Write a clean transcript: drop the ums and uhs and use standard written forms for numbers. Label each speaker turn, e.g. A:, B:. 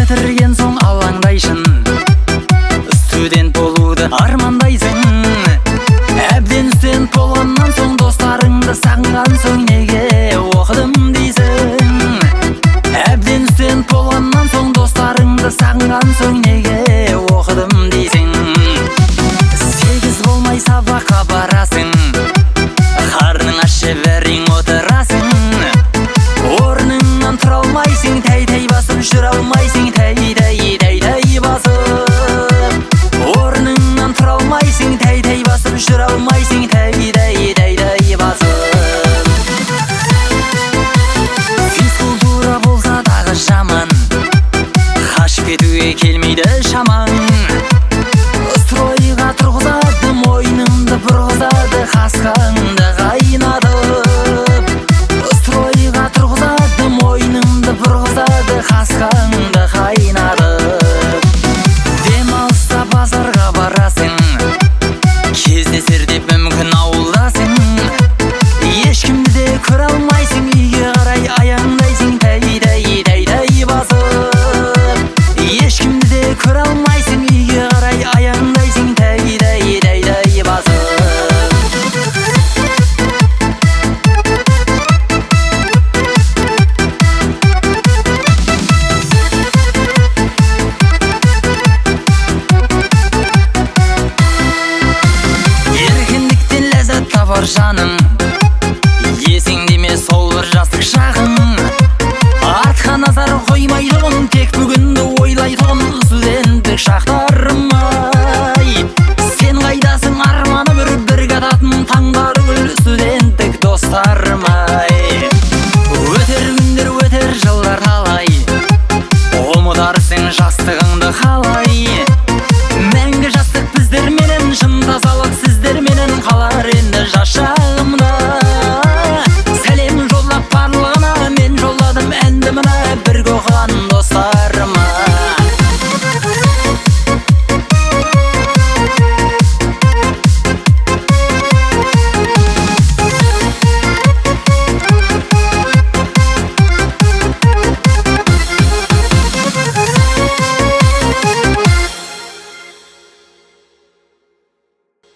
A: бітірген соң алаңдайшын, студент болуды армандайсың. Әбден студент болғаннан соң достарыңды сағынған соң неге оқыдым дейсің. Әбден студент болғаннан соң достарыңды сағынған соң неге оқыдым дейсің. 8 болмай сабаққа барасың, қарның аш жіберің отырасың. Орныңнан тұра алмайсың, тәй-тәй басып жүре алмайсың.